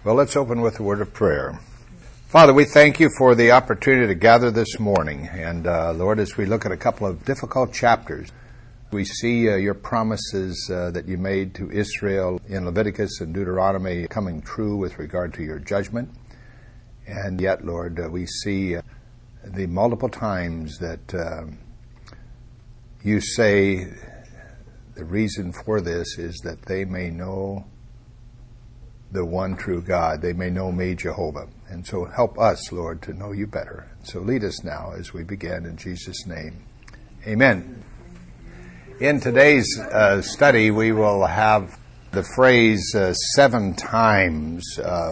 Well, let's open with a word of prayer. Father, we thank you for the opportunity to gather this morning. And Lord, as we look at a couple of difficult chapters, we see your promises that you made to Israel in Leviticus and Deuteronomy coming true with regard to your judgment. And yet, Lord, we see the multiple times that you say the reason for this is that they may know the one true God. They may know me, Jehovah. And so help us, Lord, to know you better. So lead us now as we begin in Jesus' name. Amen. In today's study, we will have the phrase 7 times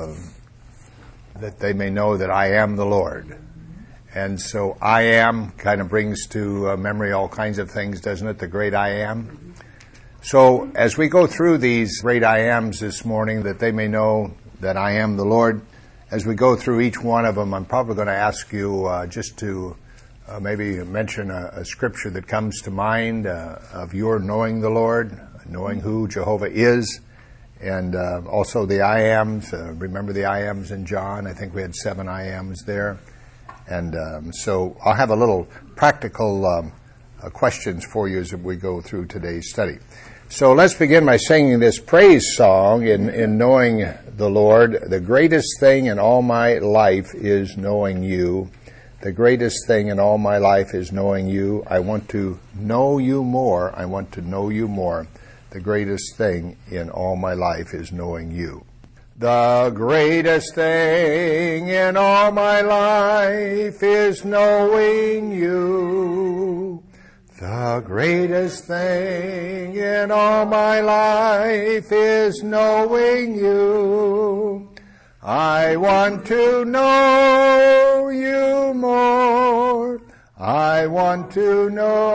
that they may know that I am the Lord. And so I am kind of brings to memory all kinds of things, doesn't it? The great I am. So as we go through these great I ams this morning, that they may know that I am the Lord, as we go through each one of them, I'm probably going to ask you just to maybe mention a scripture that comes to mind of your knowing the Lord, knowing who Jehovah is, and also the I ams. Remember the I ams in John? I think we had 7 I ams there. And so I'll have a little practical questions for you as we go through today's study. So let's begin by singing this praise song in knowing the Lord. The greatest thing in all my life is knowing you. The greatest thing in all my life is knowing you. I want to know you more. I want to know you more. The greatest thing in all my life is knowing you. The greatest thing in all my life is knowing you. The greatest thing in all my life is knowing you. I want to know you more. I want to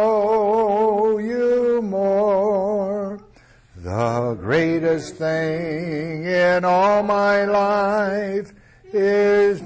know you more. The greatest thing in all my life is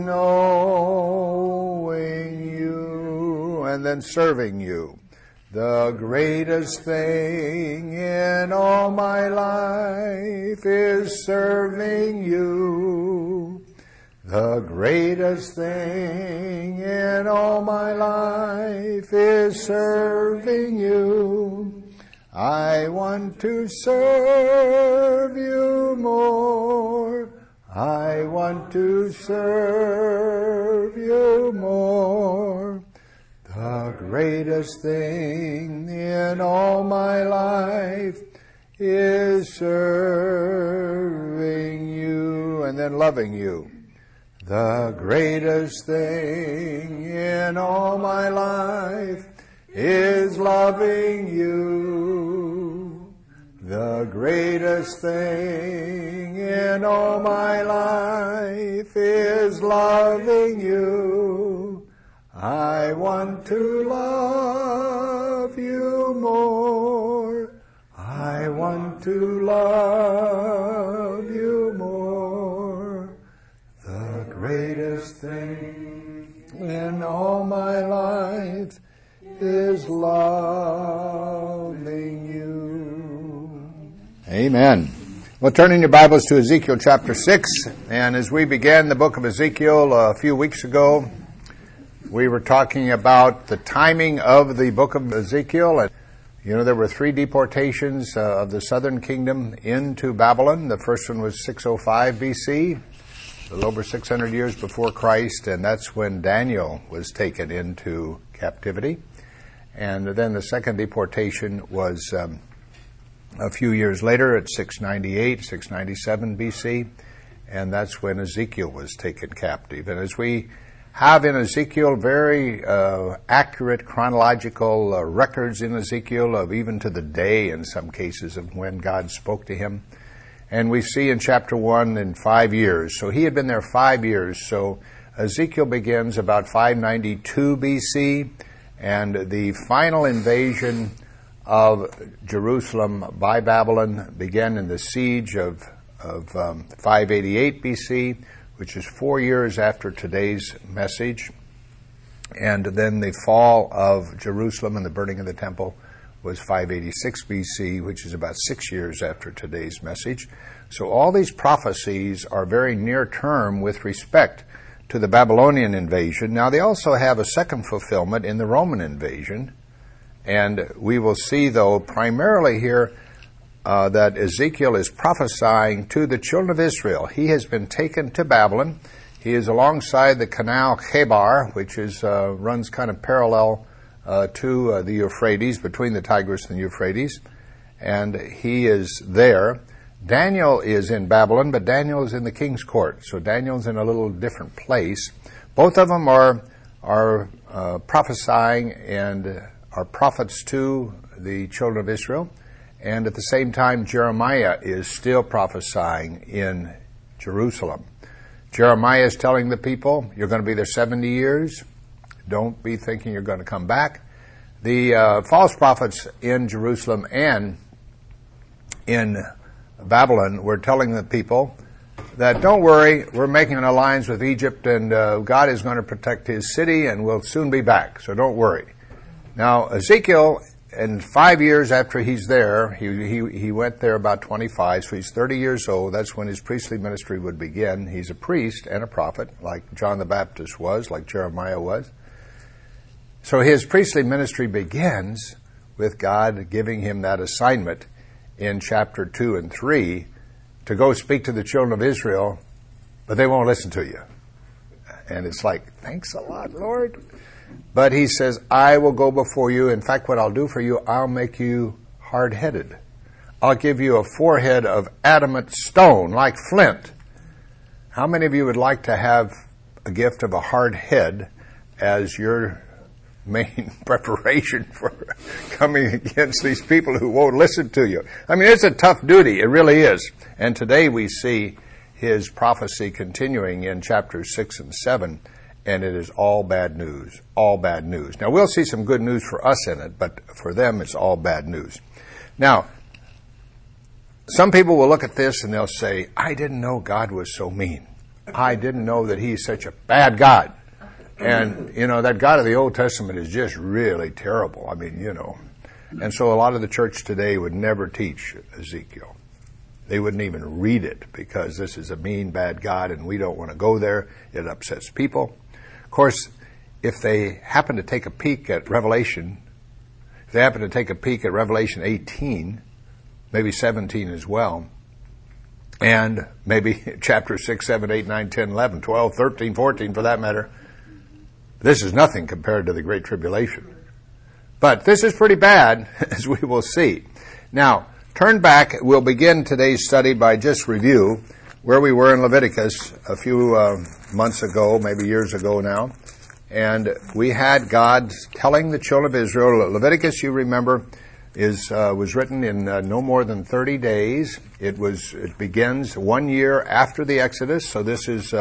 knowing you. And then serving you. The greatest thing in all my life is serving you. The greatest thing in all my life is serving you. I want to serve you more. I want to serve you more. The greatest thing in all my life is serving you and then loving you. The greatest thing in all my life is loving you. The greatest thing in all my life is loving you. I want to love you more. I want to love you more. The greatest thing in all my life is loving you. Amen. Well, turn in your Bibles to Ezekiel chapter 6. And as we began the book of Ezekiel a few weeks ago, we were talking about the timing of the book of Ezekiel. And, you know, there were 3 deportations of the southern kingdom into Babylon. The first one was 605 BC, a little over 600 years before Christ, and that's when Daniel was taken into captivity. And then the second deportation was a few years later at 698, 697 BC, and that's when Ezekiel was taken captive. And as we have in Ezekiel very accurate chronological records in Ezekiel of even to the day in some cases of when God spoke to him. And we see in chapter 1 in 5 years. So he had been there 5 years. So Ezekiel begins about 592 BC. And the final invasion of Jerusalem by Babylon began in the siege of 588 BC, which is 4 years after today's message. And then the fall of Jerusalem and the burning of the temple was 586 BC, which is about 6 years after today's message. So all these prophecies are very near term with respect to the Babylonian invasion. Now they also have a second fulfillment in the Roman invasion. And we will see, though, primarily here that Ezekiel is prophesying to the children of Israel. He has been taken to Babylon. He is alongside the canal Chebar, which is runs kind of parallel to the Euphrates, between the Tigris and the Euphrates. And he is there. Daniel is in Babylon, but Daniel is in the king's court. So Daniel's in a little different place. Both of them are prophesying and are prophets to the children of Israel. And at the same time, Jeremiah is still prophesying in Jerusalem. Jeremiah is telling the people, you're going to be there 70 years. Don't be thinking you're going to come back. The false prophets in Jerusalem and in Babylon were telling the people that don't worry, we're making an alliance with Egypt and God is going to protect his city and we'll soon be back, so don't worry. Now, Ezekiel, and 5 years after he's there, he went there about 25, so he's 30 years old. That's when his priestly ministry would begin. He's a priest and a prophet, like John the Baptist was, like Jeremiah was. So his priestly ministry begins with God giving him that assignment in chapter 2 and 3 to go speak to the children of Israel, but they won't listen to you. And it's like, thanks a lot, Lord. But he says, I will go before you. In fact, what I'll do for you, I'll make you hard-headed. I'll give you a forehead of adamant stone, like flint. How many of you would like to have a gift of a hard head as your main preparation for coming against these people who won't listen to you? I mean, it's a tough duty. It really is. And today we see his prophecy continuing in chapters 6 and 7. And it is all bad news, all bad news. Now, we'll see some good news for us in it, but for them, it's all bad news. Now, some people will look at this and they'll say, I didn't know God was so mean. I didn't know that he's such a bad God. And, you know, that God of the Old Testament is just really terrible. I mean, you know. And so a lot of the church today would never teach Ezekiel. They wouldn't even read it because this is a mean, bad God and we don't want to go there. It upsets people. Of course, if they happen to take a peek at Revelation, if they happen to take a peek at Revelation 18, maybe 17 as well, and maybe chapter 6, 7, 8, 9, 10, 11, 12, 13, 14 for that matter, this is nothing compared to the Great Tribulation. But this is pretty bad, as we will see. Now, turn back. We'll begin today's study by just review where we were in Leviticus a few months ago, maybe years ago now. And we had God telling the children of Israel, Leviticus, you remember, was written in no more than 30 days. It begins 1 year after the Exodus, so this is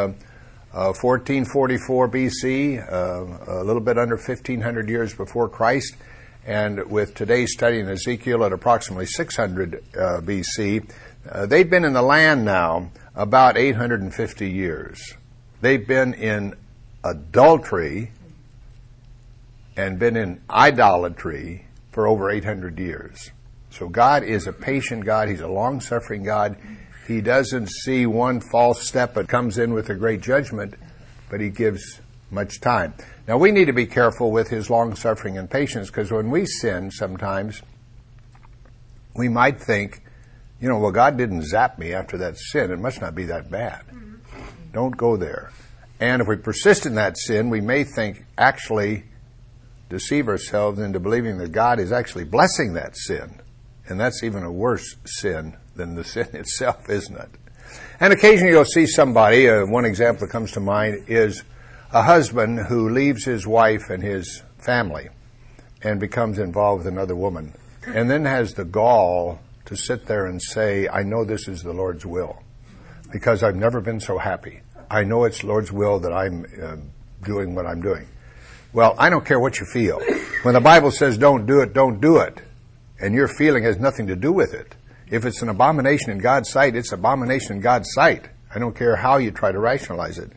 1444 BC, a little bit under 1500 years before Christ. And with today's study in Ezekiel at approximately 600 BC, they've been in the land now about 850 years. They've been in adultery and been in idolatry for over 800 years. So God is a patient God. He's a long-suffering God. He doesn't see one false step that comes in with a great judgment, but he gives much time. Now, we need to be careful with his long-suffering and patience, because when we sin sometimes, we might think, you know, well, God didn't zap me after that sin. It must not be that bad. Don't go there. And if we persist in that sin, we may actually deceive ourselves into believing that God is actually blessing that sin. And that's even a worse sin than the sin itself, isn't it? And occasionally you'll see somebody, one example that comes to mind is a husband who leaves his wife and his family and becomes involved with another woman, and then has the gall to sit there and say, I know this is the Lord's will, because I've never been so happy. I know it's Lord's will that I'm doing what I'm doing. Well, I don't care what you feel. When the Bible says don't do it, don't do it. And your feeling has nothing to do with it. If it's an abomination in God's sight, it's abomination in God's sight. I don't care how you try to rationalize it.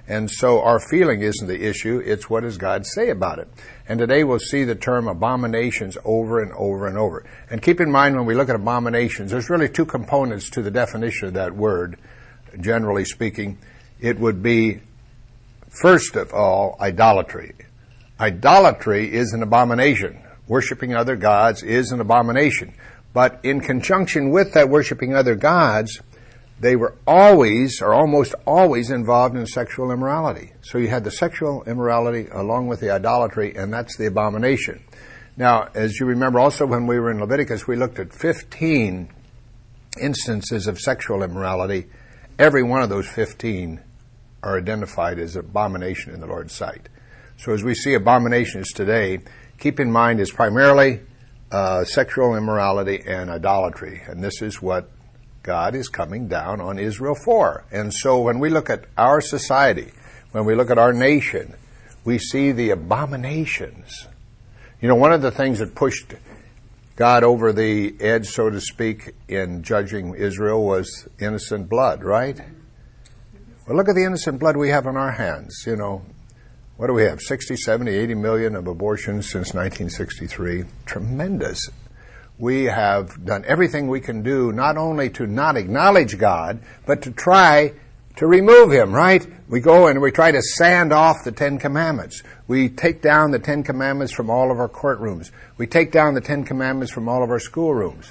And so our feeling isn't the issue, it's what does God say about it. And today we'll see the term abominations over and over and over. And keep in mind when we look at abominations, there's really two components to the definition of that word, generally speaking. It would be, first of all, idolatry. Idolatry is an abomination. Worshipping other gods is an abomination. But in conjunction with that worshipping other gods, they were always, or almost always, involved in sexual immorality. So you had the sexual immorality along with the idolatry, and that's the abomination. Now, as you remember also when we were in Leviticus, we looked at 15 instances of sexual immorality. Every one of those 15 are identified as abomination in the Lord's sight. So as we see abominations today, keep in mind it's primarily sexual immorality and idolatry. And this is what God is coming down on Israel for. And so when we look at our society, when we look at our nation, we see the abominations. You know, one of the things that pushed God over the edge, so to speak, in judging Israel was innocent blood, right? Well, look at the innocent blood we have on our hands. You know, what do we have? 60, 70, 80 million of abortions since 1963. Tremendous. We have done everything we can do, not only to not acknowledge God, but to try to remove Him, right? We go and we try to sand off the Ten Commandments. We take down the Ten Commandments from all of our courtrooms. We take down the Ten Commandments from all of our schoolrooms.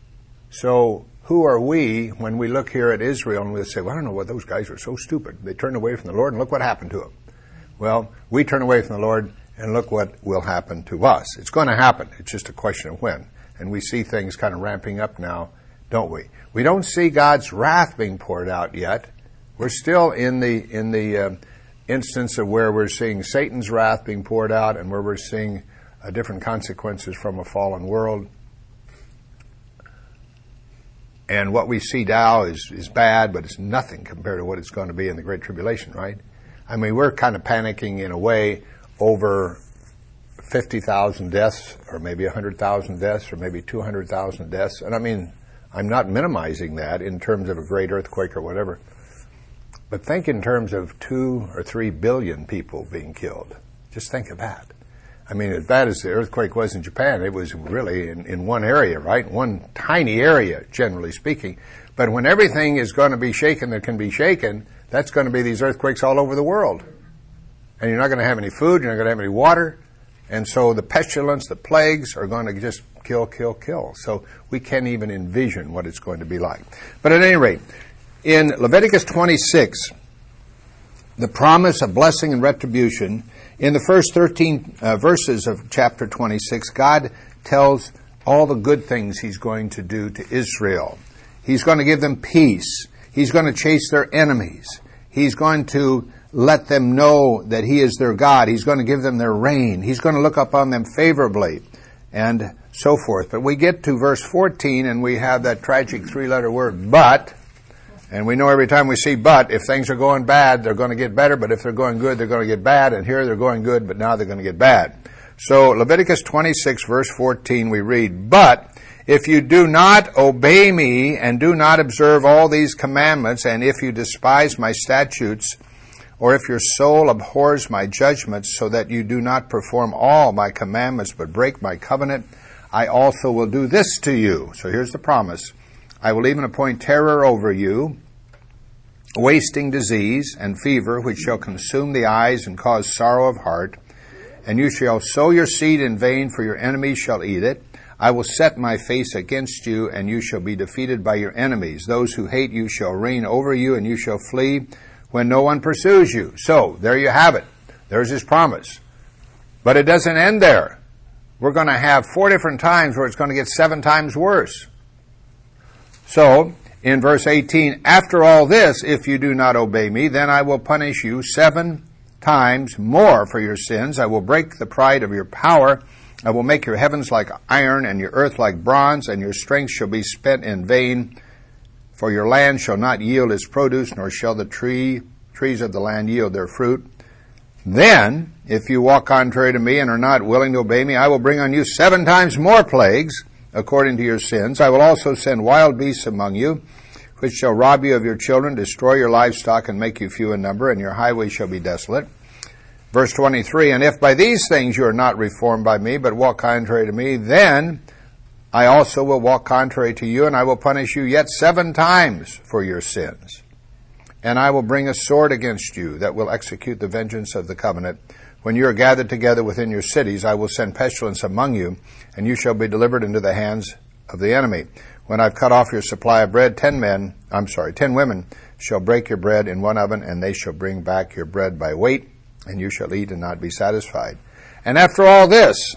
So who are we when we look here at Israel and we say, well, I don't know what those guys are so stupid. They turned away from the Lord and look what happened to them. Well, we turn away from the Lord and look what will happen to us. It's going to happen. It's just a question of when. And we see things kind of ramping up now, don't we? We don't see God's wrath being poured out yet. We're still in the instance of where we're seeing Satan's wrath being poured out and where we're seeing different consequences from a fallen world. And what we see now is bad, but it's nothing compared to what it's going to be in the Great Tribulation, right? I mean, we're kind of panicking in a way over 50,000 deaths, or maybe 100,000 deaths, or maybe 200,000 deaths. And I mean, I'm not minimizing that in terms of a great earthquake or whatever. But think in terms of 2 or 3 billion people being killed. Just think of that. I mean, as bad as the earthquake was in Japan, it was really in one area, right? One tiny area, generally speaking. But when everything is going to be shaken that can be shaken, that's going to be these earthquakes all over the world. And you're not going to have any food, you're not going to have any water. And so the pestilence, the plagues are going to just kill. So we can't even envision what it's going to be like. But at any rate, in Leviticus 26, the promise of blessing and retribution, in the first 13 verses of chapter 26, God tells all the good things He's going to do to Israel. He's going to give them peace. He's going to chase their enemies. He's going to let them know that He is their God. He's going to give them their rain. He's going to look upon them favorably, and so forth. But we get to verse 14, and we have that tragic 3-letter word, but. And we know every time we see but, if things are going bad, they're going to get better, but if they're going good, they're going to get bad. And here they're going good, but now they're going to get bad. So Leviticus 26, verse 14, we read, but if you do not obey me and do not observe all these commandments, and if you despise my statutes, or if your soul abhors my judgments, so that you do not perform all my commandments but break my covenant, I also will do this to you. So here's the promise. I will even appoint terror over you, wasting disease and fever, which shall consume the eyes and cause sorrow of heart. And you shall sow your seed in vain, for your enemies shall eat it. I will set my face against you, and you shall be defeated by your enemies. Those who hate you shall reign over you, and you shall flee when no one pursues you. So, there you have it. There's His promise. But it doesn't end there. We're going to have 4 different times where it's going to get 7 times worse. So, in verse 18, after all this, if you do not obey me, then I will punish you 7 times more for your sins. I will break the pride of your power. I will make your heavens like iron and your earth like bronze, and your strength shall be spent in vain. For your land shall not yield its produce, nor shall the trees of the land yield their fruit. Then, if you walk contrary to me and are not willing to obey me, I will bring on you 7 times more plagues, according to your sins. I will also send wild beasts among you, which shall rob you of your children, destroy your livestock, and make you few in number, and your highways shall be desolate. Verse 23, and if by these things you are not reformed by me, but walk contrary to me, then I also will walk contrary to you, and I will punish you yet 7 times for your sins. And I will bring a sword against you that will execute the vengeance of the covenant. When you are gathered together within your cities, I will send pestilence among you, and you shall be delivered into the hands of the enemy. When I've cut off your supply of bread, 10 women shall break your bread in one oven, and they shall bring back your bread by weight, and you shall eat and not be satisfied. And after all this,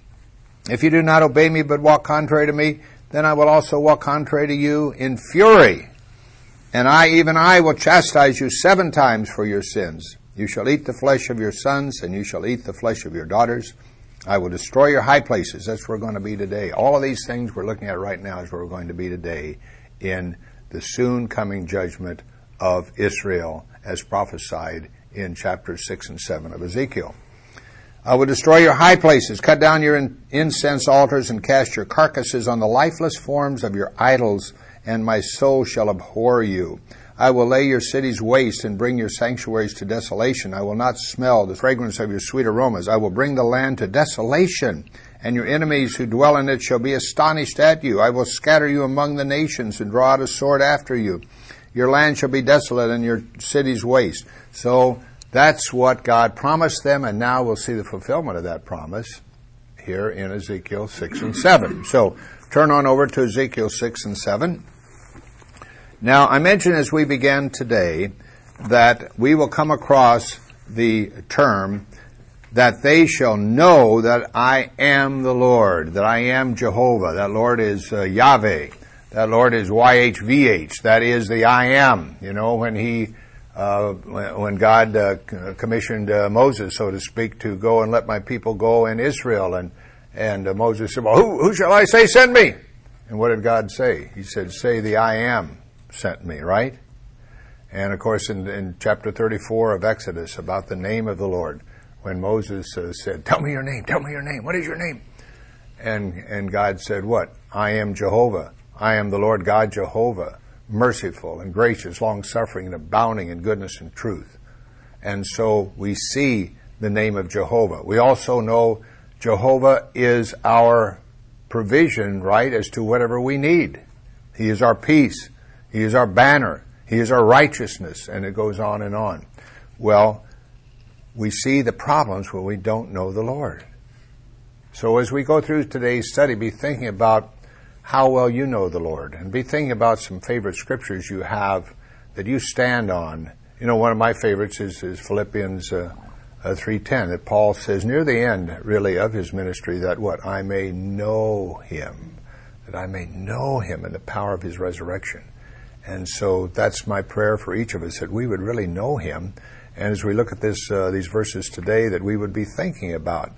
if you do not obey me but walk contrary to me, then I will also walk contrary to you in fury. And I will chastise you 7 times for your sins. You shall eat the flesh of your sons, and you shall eat the flesh of your daughters. I will destroy your high places. That's where we're going to be today. All of these things we're looking at right now is where we're going to be today in the soon coming judgment of Israel as prophesied in chapters 6 and 7 of Ezekiel. I will destroy your high places, cut down your incense altars, and cast your carcasses on the lifeless forms of your idols, and my soul shall abhor you. I will lay your cities waste and bring your sanctuaries to desolation. I will not smell the fragrance of your sweet aromas. I will bring the land to desolation, and your enemies who dwell in it shall be astonished at you. I will scatter you among the nations and draw out a sword after you. Your land shall be desolate and your cities waste. So that's what God promised them, and now we'll see the fulfillment of that promise here in Ezekiel 6 and 7. So turn on over to Ezekiel 6 and 7. Now, I mentioned as we began today that we will come across the term that they shall know that I am the Lord, that I am Jehovah. That Lord is Yahweh. That Lord is YHVH. That is the I am. You know, when God commissioned Moses, so to speak, to go and let my people go in Israel, and Moses said, well, who shall I say send me? And what did God say? He said, say the I am sent me, right? And of course in chapter 34 of Exodus about the name of the Lord, when Moses said, tell me your name, what is your name? And God said what? I am Jehovah. I am the Lord God Jehovah, merciful and gracious, long-suffering and abounding in goodness and truth. And so we see the name of Jehovah. We also know Jehovah is our provision, right, as to whatever we need. He is our peace. He is our banner. He is our righteousness. And it goes on and on. Well, we see the problems when we don't know the Lord. So as we go through today's study, be thinking about how well you know the Lord. And be thinking about some favorite scriptures you have that you stand on. You know, one of my favorites is Philippians 3:10, that Paul says near the end, really, of his ministry, that what? I may know him. That I may know him in the power of his resurrection. And so that's my prayer for each of us, that we would really know him. And as we look at these verses today, that we would be thinking about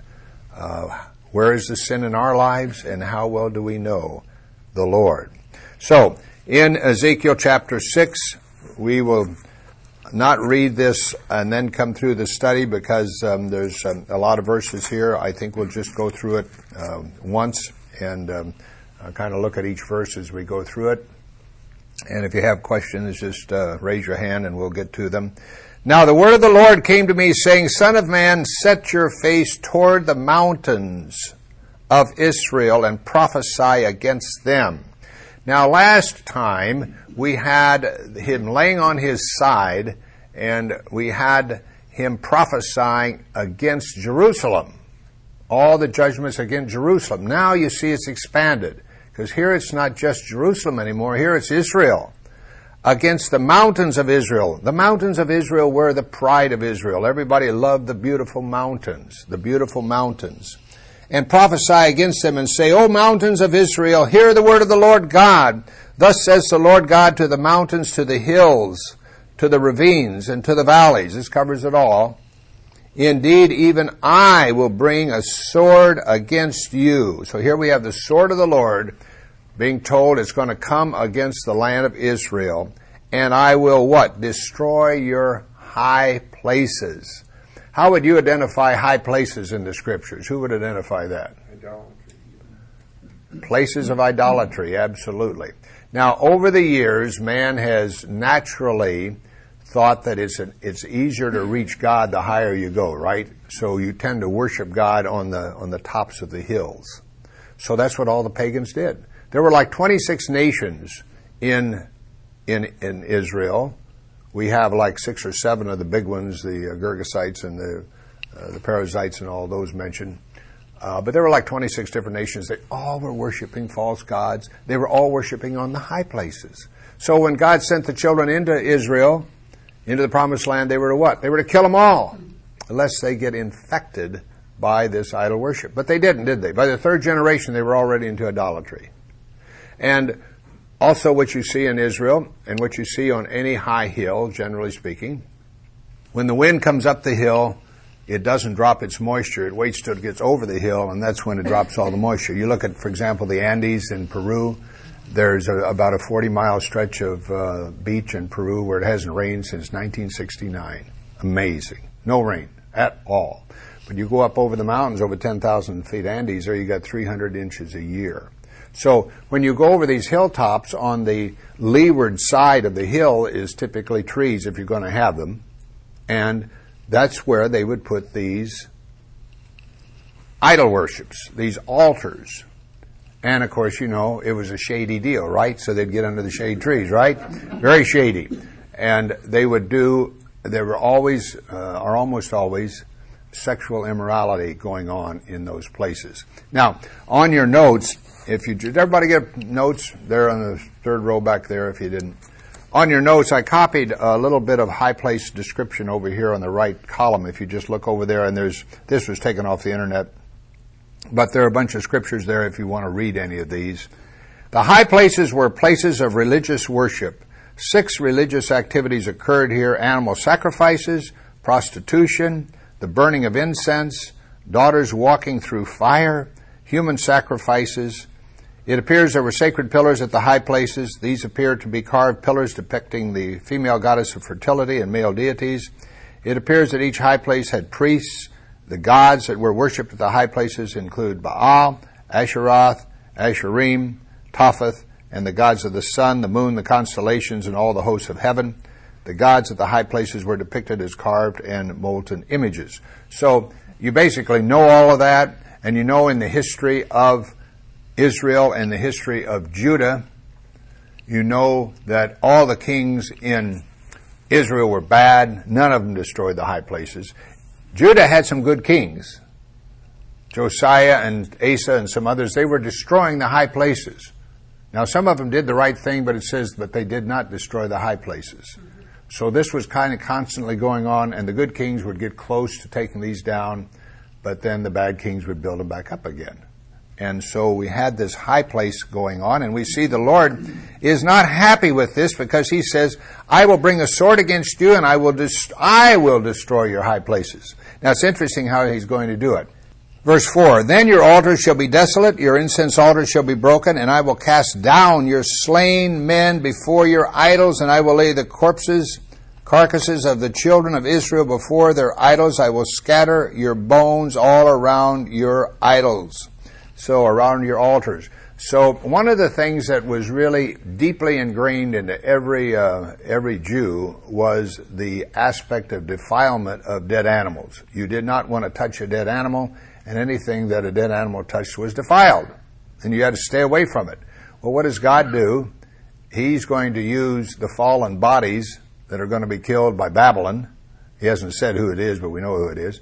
where is the sin in our lives and how well do we know the Lord. So, in Ezekiel chapter 6, we will not read this and then come through the study because there's a lot of verses here. I think we'll just go through it once and kind of look at each verse as we go through it. And if you have questions, just raise your hand and we'll get to them. Now the word of the Lord came to me, saying, Son of man, set your face toward the mountains of Israel and prophesy against them. Now last time we had him laying on his side and we had him prophesying against Jerusalem. All the judgments against Jerusalem. Now you see it's expanded. Because here it's not just Jerusalem anymore. Here it's Israel. Against the mountains of Israel. The mountains of Israel were the pride of Israel. Everybody loved the beautiful mountains. The beautiful mountains. And prophesy against them and say, O mountains of Israel, hear the word of the Lord God. Thus says the Lord God to the mountains, to the hills, to the ravines, and to the valleys. This covers it all. Indeed, even I will bring a sword against you. So here we have the sword of the Lord being told it's going to come against the land of Israel. And I will what? Destroy your high places. How would you identify high places in the Scriptures? Who would identify that? Idolatry. Places of idolatry, absolutely. Now, over the years, man has naturally thought that it's easier to reach God the higher you go, right? So you tend to worship God on the tops of the hills. So that's what all the pagans did. There were like 26 nations in Israel. We have like 6 or 7 of the big ones, the Girgasites and the Perizzites and all those mentioned. But there were like 26 different nations. They all were worshiping false gods. They were all worshiping on the high places. So when God sent the children into Israel, into the promised land, they were to what? They were to kill them all, unless they get infected by this idol worship. But they didn't, did they? By the 3rd generation, they were already into idolatry. And also what you see in Israel, and what you see on any high hill, generally speaking, when the wind comes up the hill, it doesn't drop its moisture. It waits till it gets over the hill, and that's when it drops all the moisture. You look at, for example, the Andes in Peru. There's about a 40-mile stretch of beach in Peru where it hasn't rained since 1969. Amazing. No rain at all. But you go up over the mountains, over 10,000 feet Andes, there you got 300 inches a year. So when you go over these hilltops, on the leeward side of the hill is typically trees, if you're going to have them. And that's where they would put these idol worships, these altars. And, of course, you know, it was a shady deal, right? So they'd get under the shade trees, right? Very shady. And there were always, or almost always, sexual immorality going on in those places. Now, on your notes, did everybody get notes? They're on the 3rd row back there if you didn't. On your notes, I copied a little bit of high place description over here on the right column. If you just look over there, and this was taken off the internet. But there are a bunch of scriptures there if you want to read any of these. The high places were places of religious worship. 6 religious activities occurred here: animal sacrifices, prostitution, the burning of incense, daughters walking through fire, human sacrifices. It appears there were sacred pillars at the high places. These appear to be carved pillars depicting the female goddess of fertility and male deities. It appears that each high place had priests. The gods that were worshipped at the high places include Baal, Asheroth, Asherim, Topheth, and the gods of the sun, the moon, the constellations, and all the hosts of heaven. The gods at the high places were depicted as carved and molten images. So you basically know all of that, and you know in the history of Israel and the history of Judah, you know that all the kings in Israel were bad. None of them destroyed the high places. Judah had some good kings. Josiah and Asa and some others, they were destroying the high places. Now, some of them did the right thing, but it says that they did not destroy the high places. So this was kind of constantly going on, and the good kings would get close to taking these down, but then the bad kings would build them back up again. And so we had this high place going on, and we see the Lord is not happy with this, because he says, I will bring a sword against you, and I will destroy your high places. Now it's interesting how he's going to do it. Verse 4, Then your altars shall be desolate, your incense altars shall be broken, and I will cast down your slain men before your idols, and I will lay the carcasses of the children of Israel before their idols. I will scatter your bones all around your idols. So around your altars. So one of the things that was really deeply ingrained into every Jew was the aspect of defilement of dead animals. You did not want to touch a dead animal, and anything that a dead animal touched was defiled, and you had to stay away from it. Well, what does God do? He's going to use the fallen bodies that are going to be killed by Babylon. He hasn't said who it is, but we know who it is.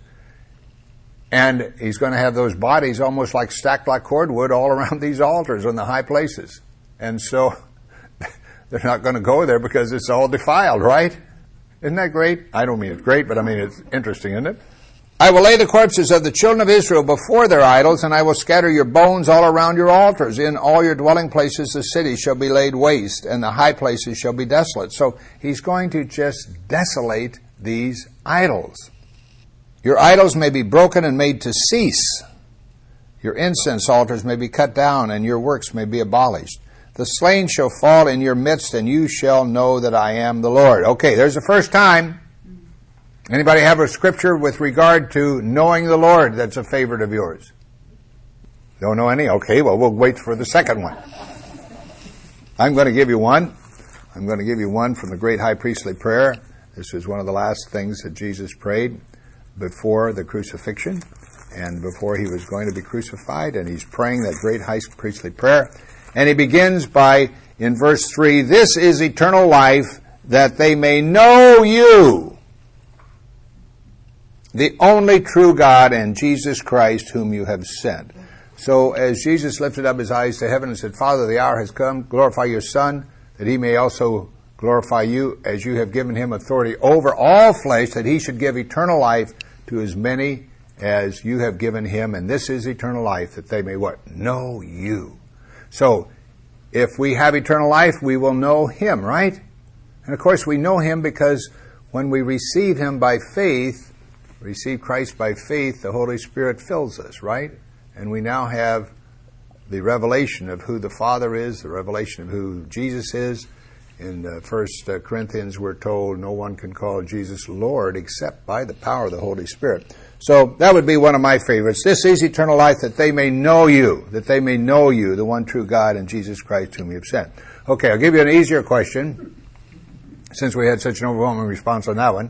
And he's going to have those bodies almost like stacked like cordwood all around these altars on the high places. And so they're not going to go there because it's all defiled, right? Isn't that great? I don't mean it's great, but I mean it's interesting, isn't it? I will lay the corpses of the children of Israel before their idols, and I will scatter your bones all around your altars. In all your dwelling places the city shall be laid waste, and the high places shall be desolate. So he's going to just desolate these idols. Your idols may be broken and made to cease. Your incense altars may be cut down, and your works may be abolished. The slain shall fall in your midst, and you shall know that I am the Lord. Okay, there's the first time. Anybody have a scripture with regard to knowing the Lord that's a favorite of yours? Don't know any? Okay, well, we'll wait for the second one. I'm going to give you one. I'm going to give you one from the great high priestly prayer. This was one of the last things that Jesus prayed before the crucifixion and before he was going to be crucified. And he's praying that great high priestly prayer. And he begins by, in verse 3, "This is eternal life, that they may know you, the only true God, and Jesus Christ, whom you have sent." So as Jesus lifted up his eyes to heaven and said, "Father, the hour has come. Glorify your Son, that he may also glorify you, as you have given him authority over all flesh, that he should give eternal life to as many as you have given him. And this is eternal life, that they may" what? Know you. So if we have eternal life, we will know him, right? And of course we know him because when we receive him by faith, receive Christ by faith, the Holy Spirit fills us, right? And we now have the revelation of who the Father is, the revelation of who Jesus is. In 1 Corinthians, we're told no one can call Jesus Lord except by the power of the Holy Spirit. So that would be one of my favorites. "This is eternal life, that they may know you, the one true God, and Jesus Christ, whom you have sent." Okay, I'll give you an easier question, since we had such an overwhelming response on that one.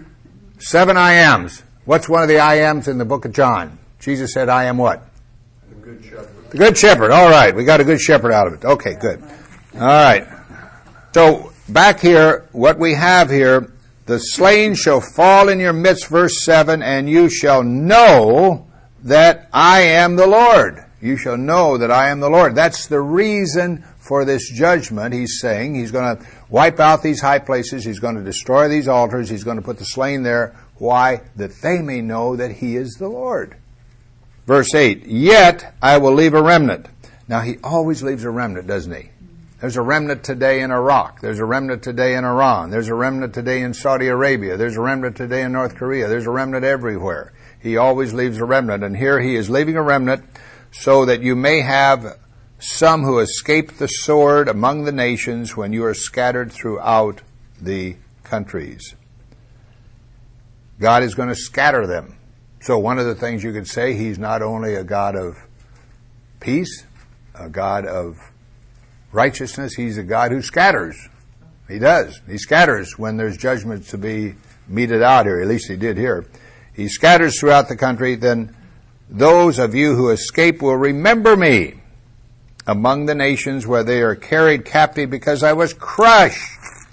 7 I ams. What's one of the I ams in the book of John? Jesus said, "I am" what? The Good Shepherd. The Good Shepherd. All right, we got a good shepherd out of it. Okay, good. All right. So back here, what we have here, "The slain shall fall in your midst," verse 7, "and you shall know that I am the Lord." You shall know that I am the Lord. That's the reason for this judgment. He's saying he's going to wipe out these high places. He's going to destroy these altars. He's going to put the slain there. Why? That they may know that he is the Lord. Verse 8, "Yet I will leave a remnant." Now he always leaves a remnant, doesn't he? There's a remnant today in Iraq. There's a remnant today in Iran. There's a remnant today in Saudi Arabia. There's a remnant today in North Korea. There's a remnant everywhere. He always leaves a remnant. And here he is leaving a remnant so that you may have some who escape the sword among the nations when you are scattered throughout the countries. God is going to scatter them. So one of the things you could say, he's not only a God of peace, a God of righteousness, he's a God who scatters. He does. He scatters when there's judgment to be meted out here. At least he did here. He scatters throughout the country. "Then those of you who escape will remember me among the nations where they are carried captive, because I was crushed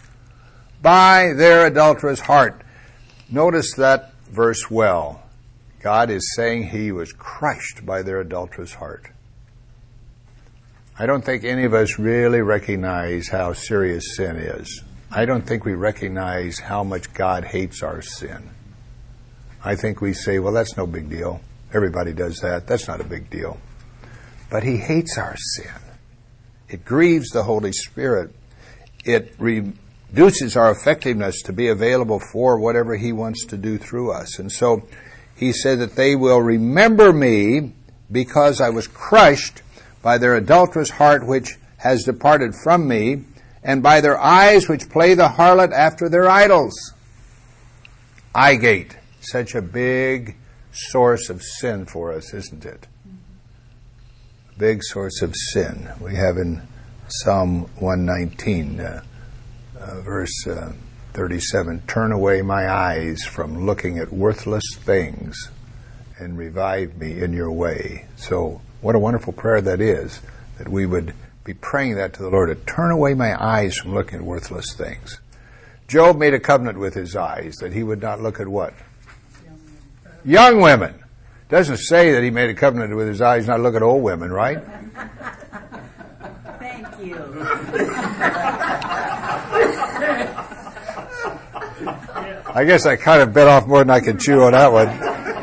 by their adulterous heart." Notice that verse well. God is saying he was crushed by their adulterous heart. I don't think any of us really recognize how serious sin is. I don't think we recognize how much God hates our sin. I think we say, well, that's no big deal. Everybody does that. That's not a big deal. But he hates our sin. It grieves the Holy Spirit. It reduces our effectiveness to be available for whatever he wants to do through us. And so he said that they will remember me because I was crushed by their adulterous heart which has departed from me, and by their eyes which play the harlot after their idols. Eye gate, such a big source of sin for us, isn't it? A big source of sin. We have in Psalm 119, verse 37, "Turn away my eyes from looking at worthless things, and revive me in your way." So what a wonderful prayer that is, that we would be praying that to the Lord, to turn away my eyes from looking at worthless things. Job made a covenant with his eyes that he would not look at what? Young women. It doesn't say that he made a covenant with his eyes not to look at old women, right? Thank you. I guess I kind of bit off more than I could chew on that one.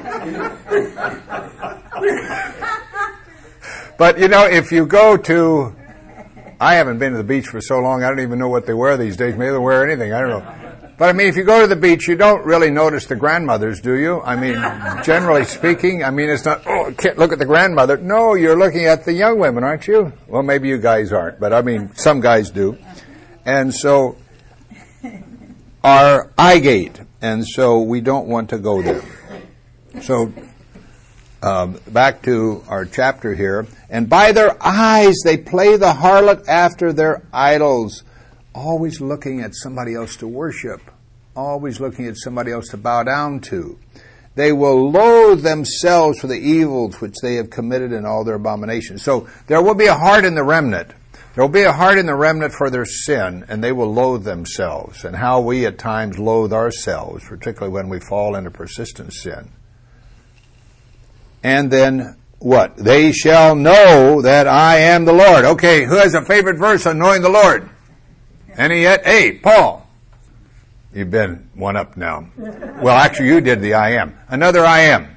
But, you know, if you go to... I haven't been to the beach for so long, I don't even know what they wear these days. Maybe they wear anything, I don't know. But, I mean, if you go to the beach, you don't really notice the grandmothers, do you? I mean, generally speaking, I mean, it's not, oh, can't look at the grandmother. No, you're looking at the young women, aren't you? Well, maybe you guys aren't, but, I mean, some guys do. And so, our eye gate, and so we don't want to go there. So, Back to our chapter here. And by their eyes they play the harlot after their idols, always looking at somebody else to worship, always looking at somebody else to bow down to. They will loathe themselves for the evils which they have committed in all their abominations. So there will be a heart in the remnant. There will be a heart in the remnant for their sin, and they will loathe themselves. And how we at times loathe ourselves, particularly when we fall into persistent sin. And then what? They shall know that I am the Lord. Okay, who has a favorite verse on knowing the Lord? Any yet? Hey, Paul. You've been one up now. Well, actually, you did the I am. Another I am.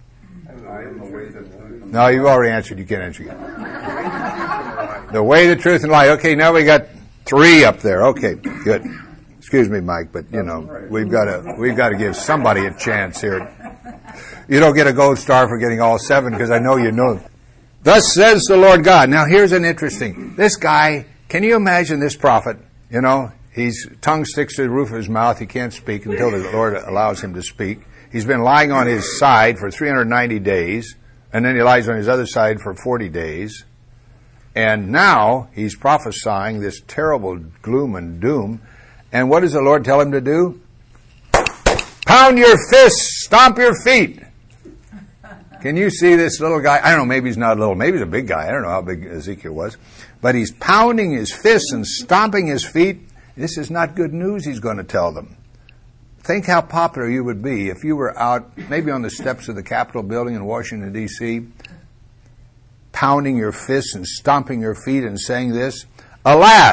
No, you've already answered. You can't answer yet. The way, the truth, and light. Okay, now we got 3 up there. Okay, good. Excuse me, Mike, but we've got to give somebody a chance here. You don't get a gold star for getting all 7 because I know you know. Thus says the Lord God. Now here's an interesting. This guy, can you imagine this prophet? His tongue sticks to the roof of his mouth. He can't speak until the Lord allows him to speak. He's been lying on his side for 390 days, and then he lies on his other side for 40 days. And now he's prophesying this terrible gloom and doom. And what does the Lord tell him to do? Pound your fists, stomp your feet. Can you see this little guy? I don't know, maybe he's not little. Maybe he's a big guy. I don't know how big Ezekiel was. But he's pounding his fists and stomping his feet. This is not good news he's going to tell them. Think how popular you would be if you were out, maybe on the steps of the Capitol building in Washington, D.C., pounding your fists and stomping your feet and saying this, Alas,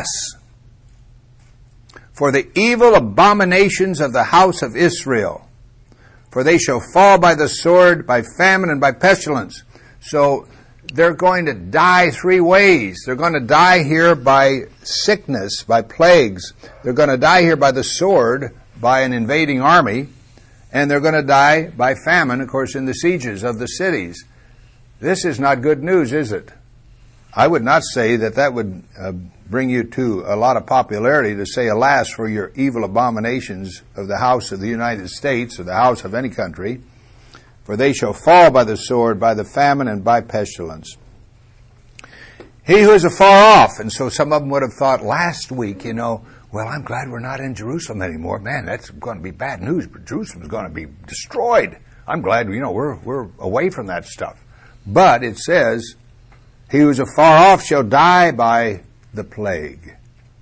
for the evil abominations of the house of Israel, for they shall fall by the sword, by famine, and by pestilence. So they're going to die 3 ways. They're going to die here by sickness, by plagues. They're going to die here by the sword, by an invading army. And they're going to die by famine, of course, in the sieges of the cities. This is not good news, is it? I would not say that would bring you to a lot of popularity to say, alas, for your evil abominations of the house of the United States or the house of any country. For they shall fall by the sword, by the famine, and by pestilence. He who is afar off, and so some of them would have thought last week, well, I'm glad we're not in Jerusalem anymore. Man, that's going to be bad news, but Jerusalem's going to be destroyed. I'm glad, we're away from that stuff. But it says, he who is afar off shall die by the plague.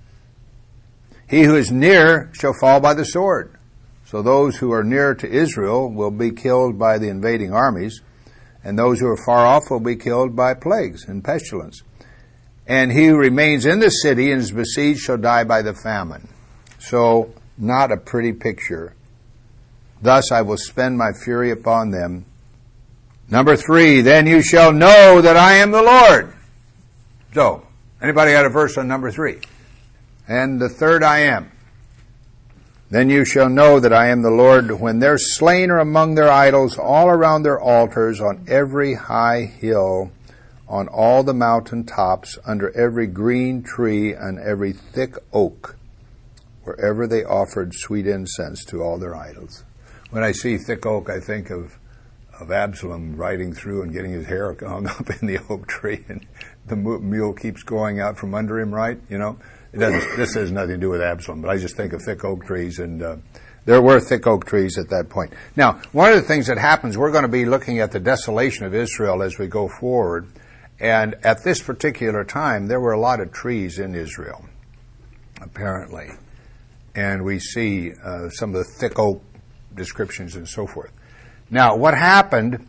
He who is near shall fall by the sword. So those who are near to Israel will be killed by the invading armies, and those who are far off will be killed by plagues and pestilence. And he who remains in the city and is besieged shall die by the famine. So, not a pretty picture. Thus I will spend my fury upon them. Number 3, then you shall know that I am the Lord. So, anybody got a verse on number 3? And the third I am. Then you shall know that I am the Lord when their slain are among their idols, all around their altars, on every high hill, on all the mountain tops, under every green tree and every thick oak, wherever they offered sweet incense to all their idols. When I see thick oak, I think of Absalom riding through and getting his hair hung up in the oak tree, and the mule keeps going out from under him, right? This has nothing to do with Absalom, but I just think of thick oak trees, and there were thick oak trees at that point. Now, one of the things that happens, we're going to be looking at the desolation of Israel as we go forward, and at this particular time, there were a lot of trees in Israel, apparently, and we see some of the thick oak descriptions and so forth. Now, what happened,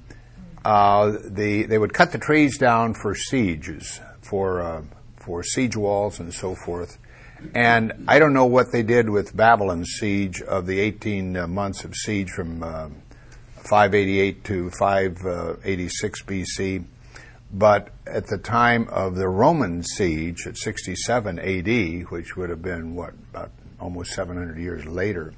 they would cut the trees down for sieges, for siege walls and so forth. And I don't know what they did with Babylon's siege of the 18 months of siege from 588 to 586 BC. But at the time of the Roman siege at 67 AD, which would have been, about almost 700 years later,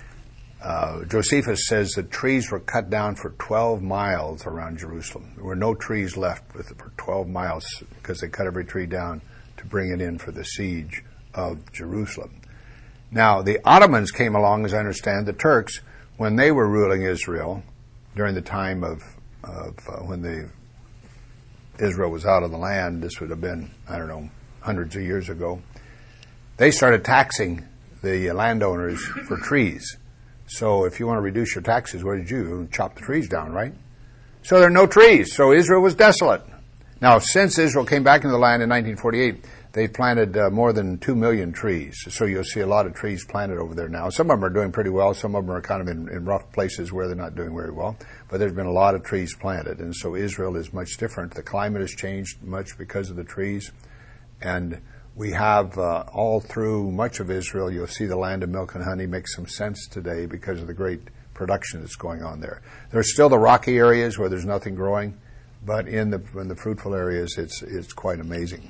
Josephus says that trees were cut down for 12 miles around Jerusalem. There were no trees left for 12 miles because they cut every tree down to bring it in for the siege of Jerusalem. Now, the Ottomans came along, as I understand, the Turks, when they were ruling Israel during the time of when Israel was out of the land. This would have been, I don't know, hundreds of years ago. They started taxing the landowners for trees. So if you want to reduce your taxes, what did you do? Chop the trees down, right? So there are no trees. So Israel was desolate. Now, since Israel came back into the land in 1948, they planted more than 2 million trees. So you'll see a lot of trees planted over there now. Some of them are doing pretty well. Some of them are kind of in rough places where they're not doing very well. But there's been a lot of trees planted. And so Israel is much different. The climate has changed much because of the trees. And we have all through much of Israel, you'll see the land of milk and honey makes some sense today because of the great production that's going on there. There's still the rocky areas where there's nothing growing. But in the fruitful areas, it's quite amazing.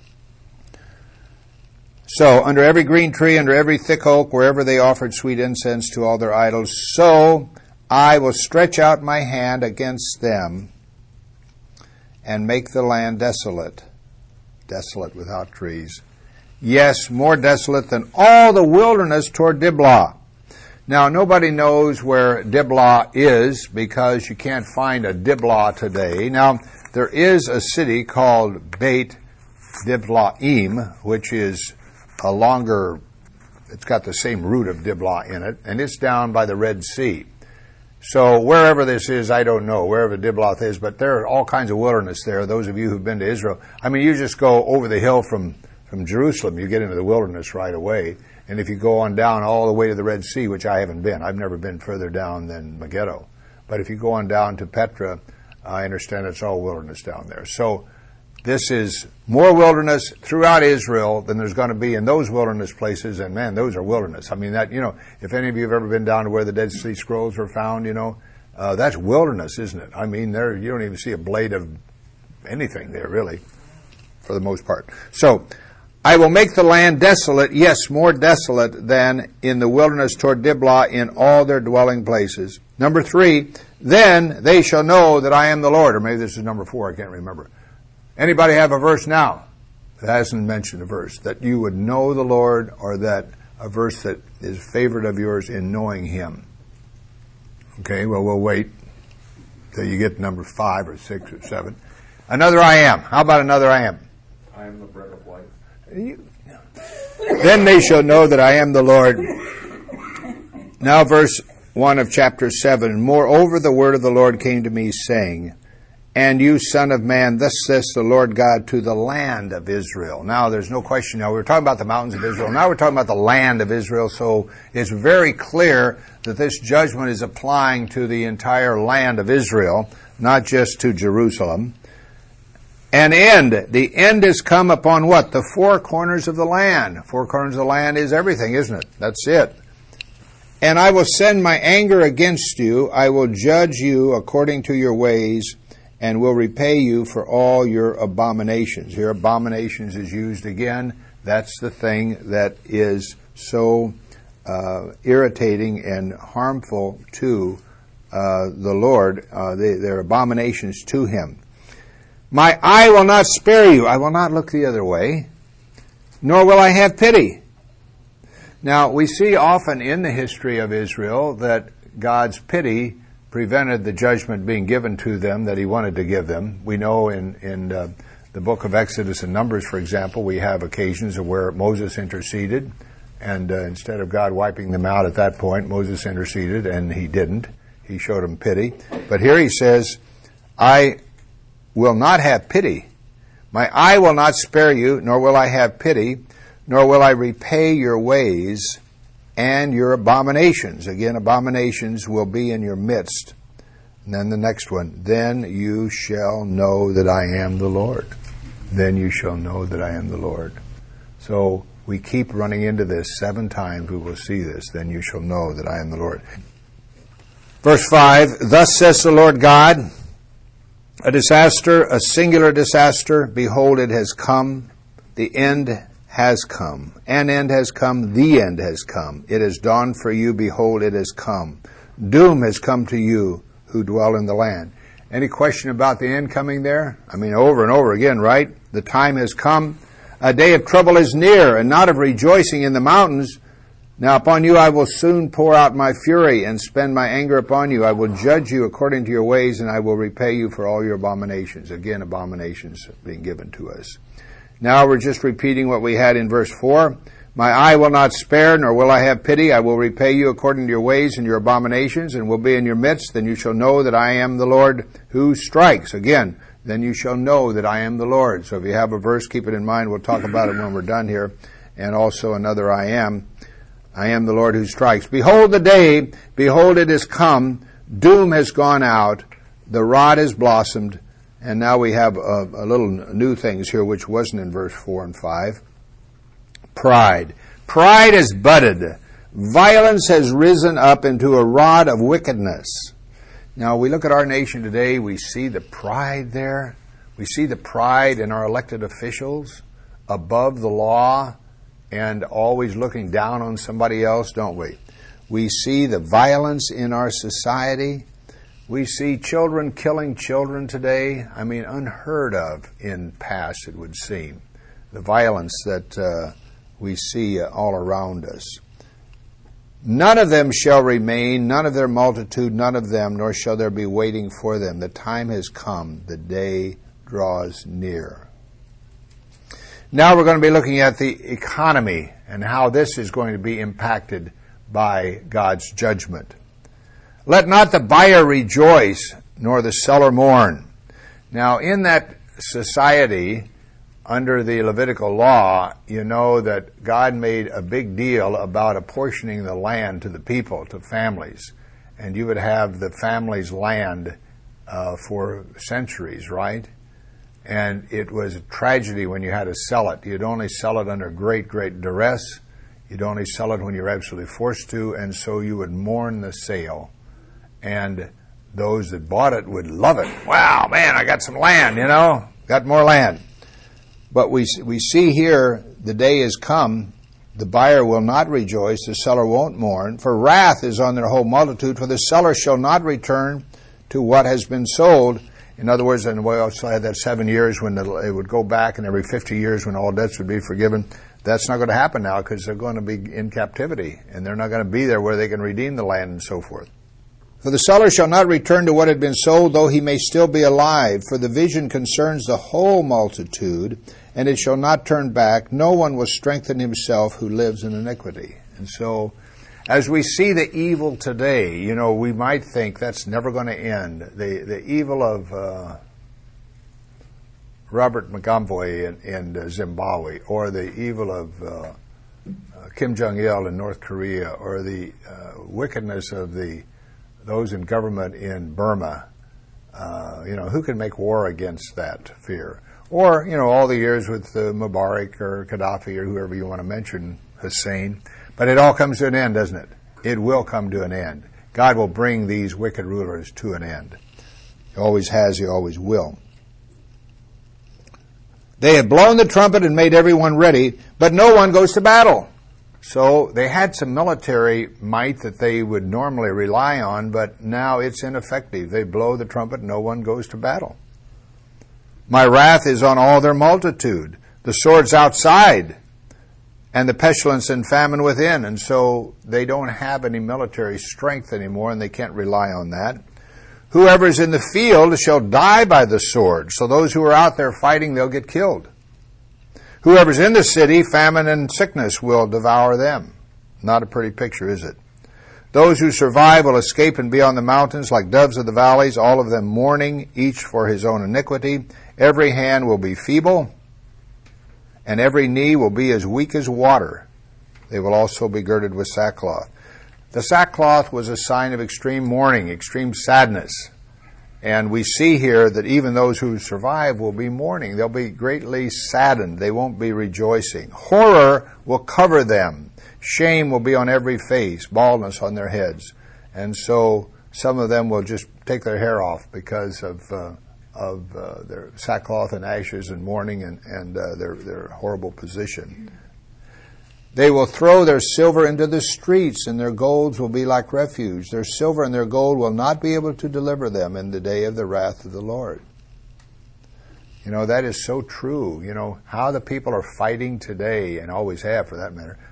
So, under every green tree, under every thick oak, wherever they offered sweet incense to all their idols, so I will stretch out my hand against them and make the land desolate. Desolate without trees. Yes, more desolate than all the wilderness toward Diblah. Now, nobody knows where Diblah is because you can't find a Diblah today. Now, there is a city called Beit Diblaim, which is a longer, it's got the same root of Diblah in it, and it's down by the Red Sea. So wherever this is, I don't know, wherever Diblath is, but there are all kinds of wilderness there. Those of you who've been to Israel, I mean, you just go over the hill from Jerusalem, you get into the wilderness right away. And if you go on down all the way to the Red Sea, which I haven't been, I've never been further down than Megiddo. But if you go on down to Petra, I understand it's all wilderness down there. So this is more wilderness throughout Israel than there's going to be in those wilderness places. And man, those are wilderness. I mean, that, if any of you have ever been down to where the Dead Sea Scrolls were found, that's wilderness, isn't it? I mean, there you don't even see a blade of anything there, really, for the most part. So, I will make the land desolate, yes, more desolate than in the wilderness toward Diblah in all their dwelling places. Number 3, then they shall know that I am the Lord. Or maybe this is number 4, I can't remember. Anybody have a verse now that hasn't mentioned a verse? That you would know the Lord, or that a verse that is a favorite of yours in knowing Him? Okay, well, we'll wait till you get to number 5 or 6 or 7. Another I am. How about another I am? I am the bread of life. Then they shall know that I am the Lord. Now verse 1 of chapter 7. Moreover, the word of the Lord came to me, saying, And you, son of man, thus says the Lord God to the land of Israel. Now there's no question. Now we were talking about the mountains of Israel. Now we're talking about the land of Israel. So it's very clear that this judgment is applying to the entire land of Israel, not just to Jerusalem. An end. The end has come upon what? The 4 corners of the land. 4 corners of the land is everything, isn't it? That's it. And I will send my anger against you. I will judge you according to your ways, and will repay you for all your abominations. Here, abominations is used again. That's the thing that is so irritating and harmful to the Lord. They're abominations to Him. My eye will not spare you. I will not look the other way, nor will I have pity. Now, we see often in the history of Israel that God's pity prevented the judgment being given to them that He wanted to give them. We know in the book of Exodus and Numbers, for example, we have occasions where Moses interceded, and instead of God wiping them out at that point, Moses interceded, and He didn't. He showed them pity. But here He says, I will not have pity. My eye will not spare you, nor will I have pity, nor will I repay your ways and your abominations. Again, abominations will be in your midst. And then the next one, then you shall know that I am the Lord. Then you shall know that I am the Lord. So we keep running into this 7 times. We will see this. Then you shall know that I am the Lord. Verse 5, Thus says the Lord God, a disaster, a singular disaster, behold, it has come. The end has come. An end has come. The end has come. It has dawned for you. Behold, it has come. Doom has come to you who dwell in the land. Any question about the end coming there? I mean, over and over again, right? The time has come. A day of trouble is near, and not of rejoicing in the mountains, Now upon you I will soon pour out my fury and spend my anger upon you. I will judge you according to your ways, and I will repay you for all your abominations. Again, abominations being given to us. Now we're just repeating what we had in verse 4. My eye will not spare, nor will I have pity. I will repay you according to your ways and your abominations, and will be in your midst. Then you shall know that I am the Lord who strikes. Again, then you shall know that I am the Lord. So if you have a verse, keep it in mind. We'll talk about it when we're done here. And also another I am. I am the Lord who strikes. Behold the day, behold it is come, doom has gone out, the rod has blossomed, and now we have a little new things here which wasn't in verse 4 and 5. Pride. Pride has budded. Violence has risen up into a rod of wickedness. Now we look at our nation today, we see the pride there. We see the pride in our elected officials above the law, and always looking down on somebody else, don't we? We see the violence in our society. We see children killing children today. I mean, unheard of in past, it would seem. The violence that we see all around us. None of them shall remain, none of their multitude, none of them, nor shall there be waiting for them. The time has come, the day draws near. Now we're going to be looking at the economy and how this is going to be impacted by God's judgment. Let not the buyer rejoice, nor the seller mourn. Now in that society, under the Levitical law, you know that God made a big deal about apportioning the land to the people, to families. And you would have the family's land for centuries, right? And it was a tragedy when you had to sell it. You'd only sell it under great, great duress. You'd only sell it when you were absolutely forced to, and so you would mourn the sale. And those that bought it would love it. Wow, man, I got some land, got more land. But we see here, the day has come, the buyer will not rejoice, the seller won't mourn, for wrath is on their whole multitude, for the seller shall not return to what has been sold. In other words, and we also had that 7 years when it would go back, and every 50 years when all debts would be forgiven. That's not going to happen now because they're going to be in captivity, and they're not going to be there where they can redeem the land and so forth. For the seller shall not return to what had been sold, though he may still be alive. For the vision concerns the whole multitude, and it shall not turn back. No one will strengthen himself who lives in iniquity. And so, as we see the evil today, we might think that's never going to end. The evil of Robert Mugabe in Zimbabwe, or the evil of Kim Jong-il in North Korea, or the wickedness of those in government in Burma. Who can make war against that fear? Or, all the years with Mubarak or Gaddafi or whoever you want to mention, Hussein. But it all comes to an end, doesn't it? It will come to an end. God will bring these wicked rulers to an end. He always has, He always will. They have blown the trumpet and made everyone ready, but no one goes to battle. So they had some military might that they would normally rely on, but now it's ineffective. They blow the trumpet, no one goes to battle. My wrath is on all their multitude. The sword's outside, and the pestilence and famine within. And so they don't have any military strength anymore, and they can't rely on that. Whoever is in the field shall die by the sword. So those who are out there fighting, they'll get killed. Whoever's in the city, famine and sickness will devour them. Not a pretty picture, is it? Those who survive will escape and be on the mountains like doves of the valleys, all of them mourning, each for his own iniquity. Every hand will be feeble, and every knee will be as weak as water. They will also be girded with sackcloth. The sackcloth was a sign of extreme mourning, extreme sadness. And we see here that even those who survive will be mourning. They'll be greatly saddened. They won't be rejoicing. Horror will cover them. Shame will be on every face, baldness on their heads. And so some of them will just take their hair off because of their sackcloth and ashes and mourning and their horrible position. They will throw their silver into the streets, and their golds will be like refuge. Their silver and their gold will not be able to deliver them in the day of the wrath of the Lord. That is so true. How the people are fighting today, and always have for that matter,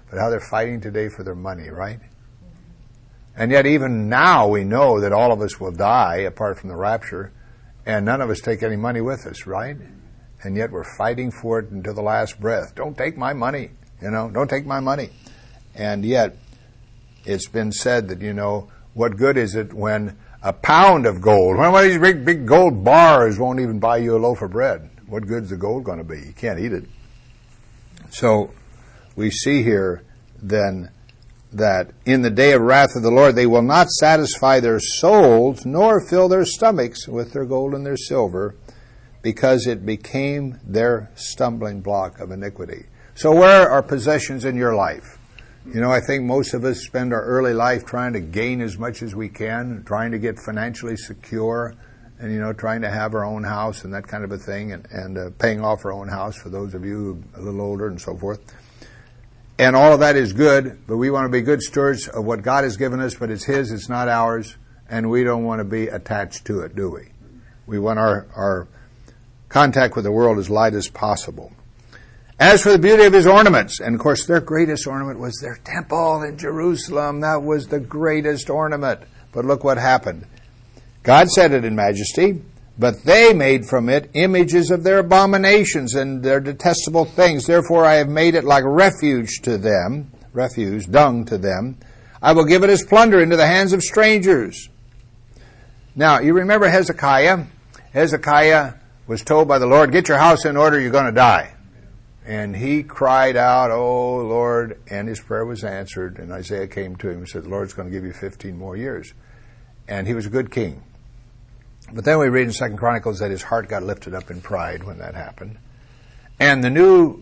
but how they're fighting today for their money, right? And yet even now we know that all of us will die apart from the rapture, and none of us take any money with us, right? And yet we're fighting for it until the last breath. Don't take my money, don't take my money. And yet it's been said that, what good is it when a pound of gold, one of these big gold bars won't even buy you a loaf of bread. What good's the gold going to be? You can't eat it. So we see here then that in the day of wrath of the Lord they will not satisfy their souls nor fill their stomachs with their gold and their silver, because it became their stumbling block of iniquity. So where are possessions in your life? I think most of us spend our early life trying to gain as much as we can, trying to get financially secure, and, trying to have our own house and that kind of a thing, and paying off our own house for those of you a little older and so forth. And all of that is good, but we want to be good stewards of what God has given us, but it's His, it's not ours, and we don't want to be attached to it, do we? We want our contact with the world as light as possible. As for the beauty of His ornaments, and of course their greatest ornament was their temple in Jerusalem. That was the greatest ornament. But look what happened. God set it in majesty, but they made from it images of their abominations and their detestable things. Therefore I have made it like refuse to them, dung to them. I will give it as plunder into the hands of strangers. Now, you remember Hezekiah? Hezekiah was told by the Lord, get your house in order, you're going to die. And he cried out, oh, Lord, and his prayer was answered. And Isaiah came to him and said, the Lord's going to give you 15 more years. And he was a good king. But then we read in 2 Chronicles that his heart got lifted up in pride when that happened. And the new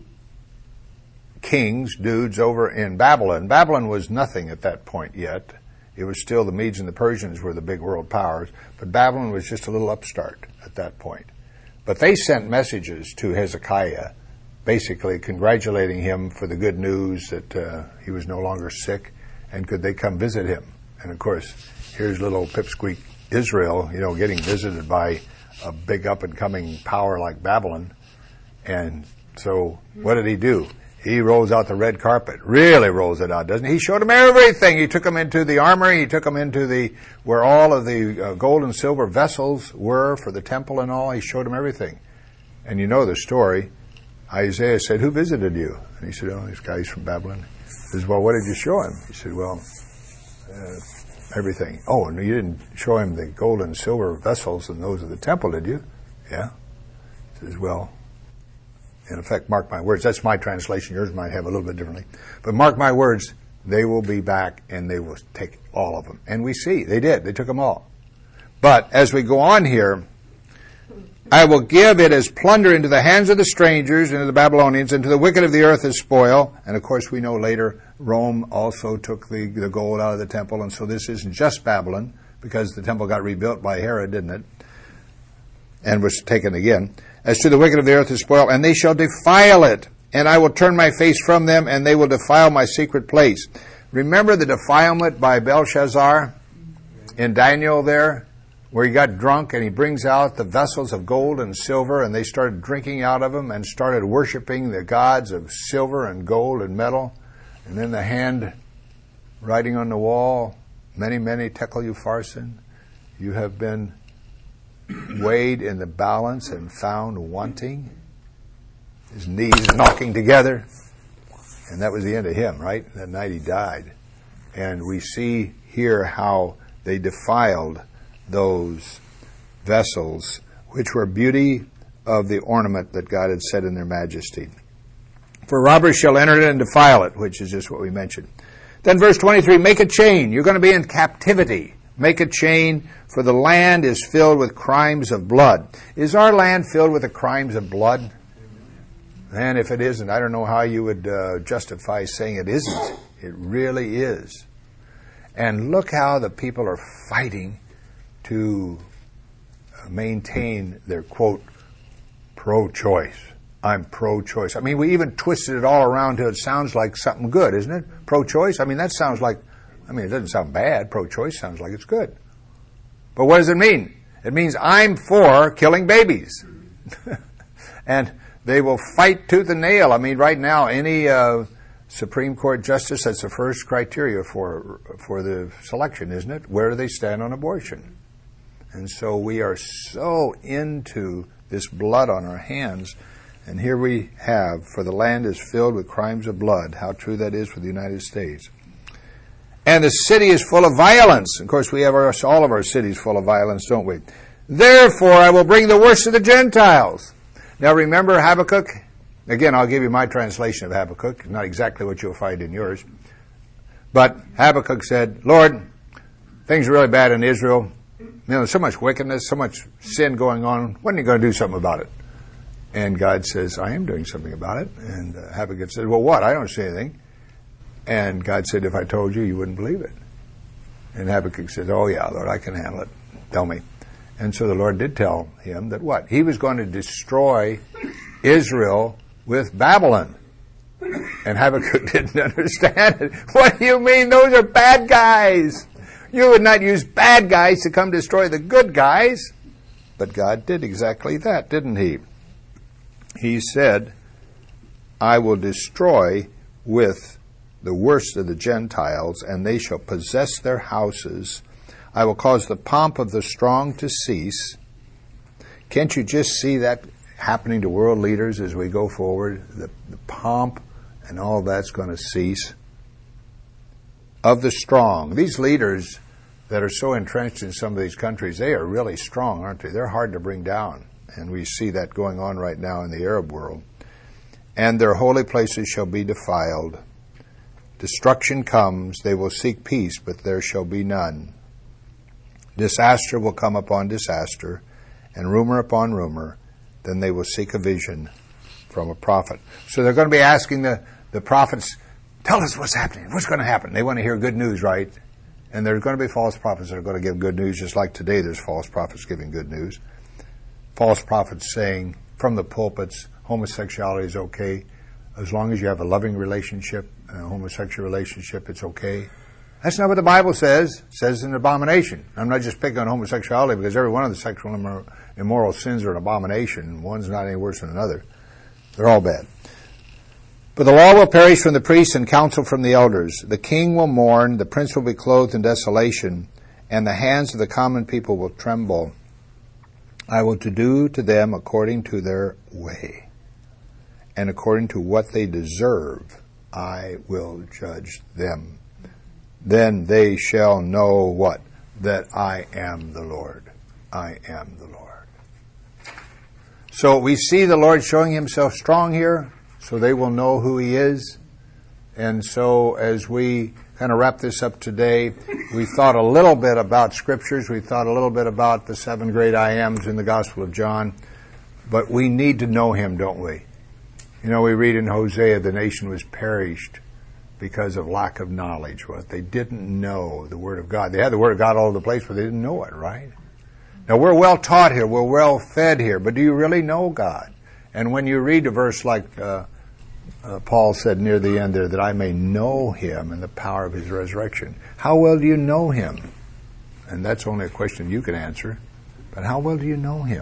dudes over in Babylon was nothing at that point yet. It was still the Medes and the Persians were the big world powers, but Babylon was just a little upstart at that point. But they sent messages to Hezekiah, basically congratulating him for the good news that he was no longer sick, and could they come visit him. And of course, here's little pipsqueak Israel, getting visited by a big up-and-coming power like Babylon. And so what did he do? He rolls out the red carpet. Really rolls it out, doesn't he? He showed him everything. He took him into the armory. He took him into where all of the gold and silver vessels were for the temple and all. He showed him everything. And you know the story. Isaiah said, who visited you? And he said, oh, these guys from Babylon. He says, well, what did you show him? He said, well, everything. Oh, and you didn't show him the gold and silver vessels and those of the temple, did you? Yeah. He says, well, in effect, mark my words. That's my translation. Yours might have a little bit differently. But mark my words, they will be back and they will take all of them. And we see, they did. They took them all. But as we go on here, I will give it as plunder into the hands of the strangers, into the Babylonians, and to the wicked of the earth as spoil. And of course we know later Rome also took the gold out of the temple, and so this isn't just Babylon, because the temple got rebuilt by Herod, didn't it? And was taken again. As to the wicked of the earth as spoil, and they shall defile it, and I will turn my face from them, and they will defile my secret place. Remember the defilement by Belshazzar in Daniel there? Where he got drunk and he brings out the vessels of gold and silver, and they started drinking out of them and started worshiping the gods of silver and gold and metal. And then the hand writing on the wall, many, many tekel upharsin, you have been weighed in the balance and found wanting. His knees knocking together. And that was the end of him, right? That night he died. And we see here how they defiled those vessels, which were beauty of the ornament that God had set in their majesty. For robbers shall enter it and defile it, which is just what we mentioned. Then verse 23, make a chain. You're going to be in captivity. Make a chain, for the land is filled with crimes of blood. Is our land filled with the crimes of blood? And if it isn't, I don't know how you would justify saying it isn't. It really is. And look how the people are fighting to maintain their, quote, pro-choice. I'm pro-choice. I mean, we even twisted it all around till it sounds like something good, isn't it? Pro-choice? I mean, that sounds like, it doesn't sound bad. Pro-choice sounds like it's good. But what does it mean? It means I'm for killing babies. And they will fight tooth and nail. I mean, right now, any Supreme Court justice, that's the first criteria for the selection, isn't it? Where do they stand on abortion? And so we are so into this blood on our hands. And here we have, for the land is filled with crimes of blood. How true that is for the United States. And the city is full of violence. Of course, we have all of our cities full of violence, don't we? Therefore, I will bring the worst of the Gentiles. Now remember Habakkuk? Again, I'll give you my translation of Habakkuk, not exactly what you'll find in yours. But Habakkuk said, Lord, things are really bad in Israel. There's so much wickedness, so much sin going on. When are you going to do something about it? And God says, I am doing something about it. And Habakkuk said, well, what? I don't see anything. And God said, if I told you, you wouldn't believe it. And Habakkuk said, oh yeah, Lord, I can handle it. Tell me. And so the Lord did tell him that what? He was going to destroy Israel with Babylon. And Habakkuk didn't understand it. What do you mean? Those are bad guys. You would not use bad guys to come destroy the good guys. But God did exactly that, didn't he? He said, I will destroy with the worst of the Gentiles, and they shall possess their houses. I will cause the pomp of the strong to cease. Can't you just see that happening to world leaders as we go forward? The pomp and all that's going to cease. Of the strong. These leaders that are so entrenched in some of these countries, they are really strong, aren't they? They're hard to bring down. And we see that going on right now in the Arab world. And their holy places shall be defiled. Destruction comes. They will seek peace, but there shall be none. Disaster will come upon disaster, and rumor upon rumor. Then they will seek a vision from a prophet. So they're going to be asking the prophets, tell us what's happening. What's going to happen? They want to hear good news, right? And there's going to be false prophets that are going to give good news, just like today there's false prophets giving good news. False prophets saying from the pulpits, homosexuality is okay. As long as you have a loving relationship, a homosexual relationship, it's okay. That's not what the Bible says. It says it's an abomination. I'm not just picking on homosexuality because every one of the sexual immoral sins are an abomination. One's not any worse than another. They're all bad. But the law will perish from the priests and counsel from the elders. The king will mourn, the prince will be clothed in desolation, and the hands of the common people will tremble. I will do to them according to their way, and according to what they deserve, I will judge them. Then they shall know what? That I am the Lord. I am the Lord. So we see the Lord showing himself strong here, so they will know who he is. And so as we kind of wrap this up today, we thought a little bit about scriptures. We thought a little bit about the 7 great I ams in the Gospel of John. But we need to know him, don't we? You know, we read in Hosea, the nation was perished because of lack of knowledge. They didn't know the Word of God. They had the Word of God all over the place, but they didn't know it, right? Now, we're well taught here. We're well fed here. But do you really know God? And when you read a verse like Paul said near the end there, that I may know him and the power of his resurrection. How well do you know him? And that's only a question you can answer. But how well do you know him?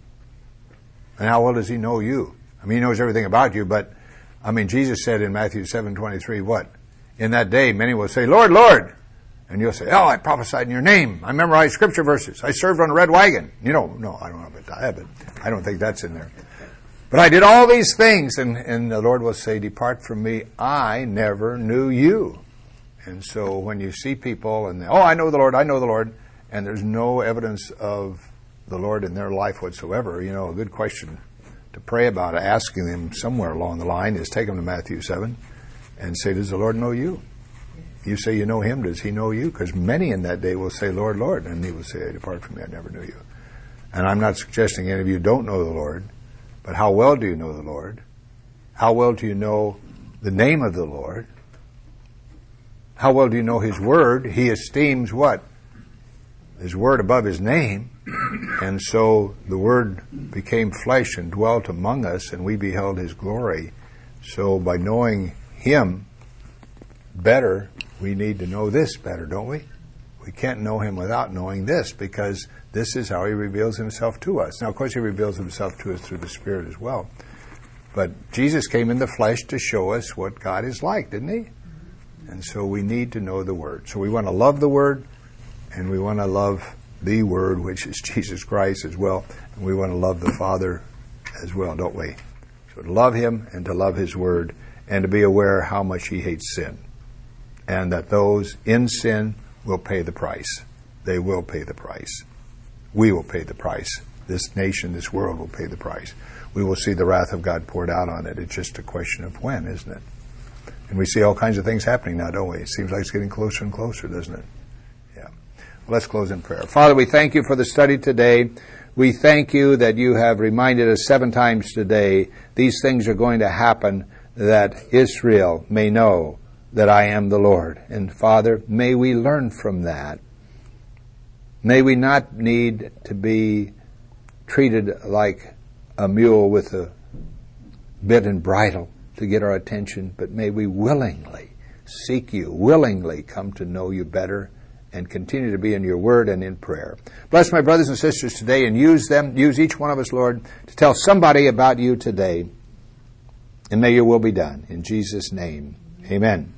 And how well does he know you? I mean, he knows everything about you, but, I mean, Jesus said in Matthew 7:23, what? In that day, many will say, Lord, Lord. And you'll say, oh, I prophesied in your name. I memorized scripture verses. I served on a red wagon. You know, no, I don't know about that, but I don't think that's in there. But I did all these things, and the Lord will say, depart from me, I never knew you. And so when you see people and, I know the Lord, and there's no evidence of the Lord in their life whatsoever, you know, a good question to pray about, asking them somewhere along the line is take them to Matthew 7 and say, does the Lord know you? You say you know him, does he know you? Because many in that day will say, Lord, Lord, and he will say, depart from me, I never knew you. And I'm not suggesting any of you don't know the Lord, but how well do you know the Lord? How well do you know the name of the Lord? How well do you know his word? He esteems what? His word above his name. And so the word became flesh and dwelt among us, and we beheld his glory. So by knowing him better, we need to know this better, don't we? We can't know him without knowing this, because this is how he reveals himself to us. Now, of course, he reveals himself to us through the Spirit as well. But Jesus came in the flesh to show us what God is like, didn't He? And so we need to know the Word. So we want to love the Word, and we want to love the Word, which is Jesus Christ as well. And we want to love the Father as well, don't we? So to love Him and to love His Word, and to be aware how much He hates sin. And that those in sin will pay the price. They will pay the price. We will pay the price. This nation, this world will pay the price. We will see the wrath of God poured out on it. It's just a question of when, isn't it? And we see all kinds of things happening now, don't we? It seems like it's getting closer and closer, doesn't it? Yeah. Well, let's close in prayer. Father, we thank You for the study today. We thank You that You have reminded us 7 times today these things are going to happen, that Israel may know that I am the Lord. And Father, may we learn from that. May we not need to be treated like a mule with a bit and bridle to get our attention, but may we willingly seek You, willingly come to know You better, and continue to be in Your Word and in prayer. Bless my brothers and sisters today, and use each one of us, Lord, to tell somebody about You today. And may Your will be done. In Jesus' name, amen.